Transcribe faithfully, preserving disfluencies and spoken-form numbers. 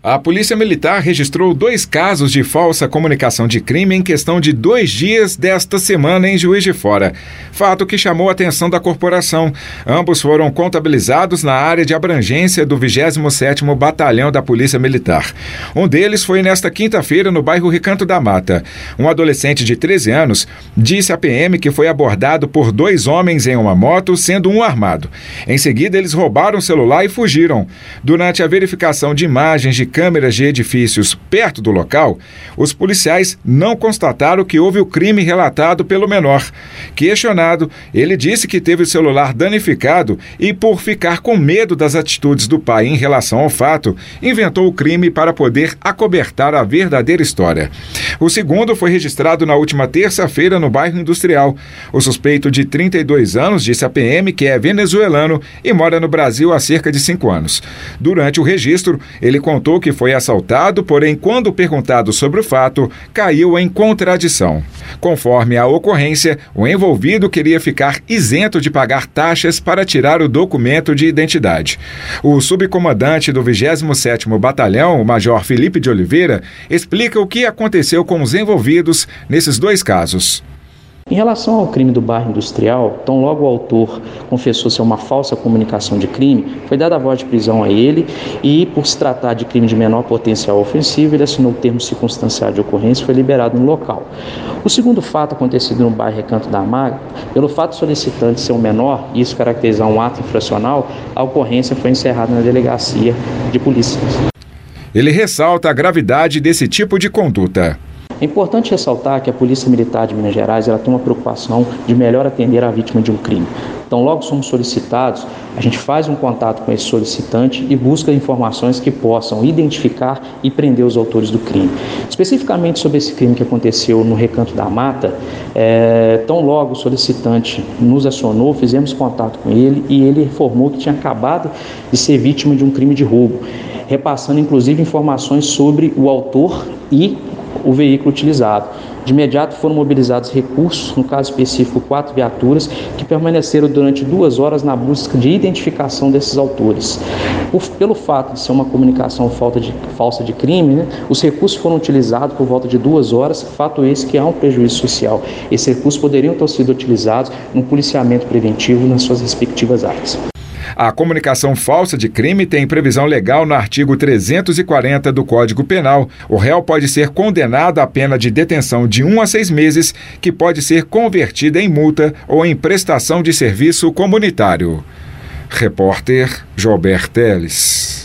A Polícia Militar registrou dois casos de falsa comunicação de crime em questão de dois dias desta semana em Juiz de Fora. Fato que chamou a atenção da corporação. Ambos foram contabilizados na área de abrangência do vigésimo sétimo Batalhão da Polícia Militar. Um deles foi nesta quinta-feira no bairro Recanto da Mata. Um adolescente de treze anos disse à P M que foi abordado por dois homens em uma moto, sendo um armado. Em seguida, eles roubaram o celular e fugiram. Durante a verificação de imagens de câmeras de edifícios perto do local, os policiais não constataram que houve o crime relatado pelo menor. Questionado, ele disse que teve o celular danificado e, por ficar com medo das atitudes do pai em relação ao fato, inventou o crime para poder acobertar a verdadeira história. O segundo foi registrado na última terça-feira no bairro Industrial. O suspeito, de trinta e dois anos, disse à P M que é venezuelano e mora no Brasil há cerca de cinco anos. Durante o registro, ele contou que foi assaltado, porém, quando perguntado sobre o fato, caiu em contradição. Conforme a ocorrência, o envolvido queria ficar isento de pagar taxas para tirar o documento de identidade. O subcomandante do vigésimo sétimo Batalhão, o Major Felipe de Oliveira, explica o que aconteceu com os envolvidos nesses dois casos. Em relação ao crime do bairro Industrial, tão logo o autor confessou ser uma falsa comunicação de crime, foi dada a voz de prisão a ele e, por se tratar de crime de menor potencial ofensivo, ele assinou o termo circunstancial de ocorrência e foi liberado no local. O segundo fato acontecido no bairro Recanto da Mata, pelo fato do solicitante ser um menor e isso caracterizar um ato infracional, a ocorrência foi encerrada na delegacia de polícia. Ele ressalta a gravidade desse tipo de conduta. É importante ressaltar que a Polícia Militar de Minas Gerais ela tem uma preocupação de melhor atender a vítima de um crime. Então, logo somos solicitados, a gente faz um contato com esse solicitante e busca informações que possam identificar e prender os autores do crime. Especificamente sobre esse crime que aconteceu no Recanto da Mata, é, tão logo o solicitante nos acionou, fizemos contato com ele e ele informou que tinha acabado de ser vítima de um crime de roubo, repassando inclusive informações sobre o autor e o veículo utilizado. De imediato foram mobilizados recursos, no caso específico quatro viaturas, que permaneceram durante duas horas na busca de identificação desses autores. Por, pelo fato de ser uma comunicação falta de, falsa de crime, né, os recursos foram utilizados por volta de duas horas, fato esse que há um prejuízo social. Esses recursos poderiam ter sido utilizados no policiamento preventivo nas suas respectivas áreas. A comunicação falsa de crime tem previsão legal no artigo trezentos e quarenta do Código Penal. O réu pode ser condenado à pena de detenção de um a seis meses, que pode ser convertida em multa ou em prestação de serviço comunitário. Repórter Jober Teles.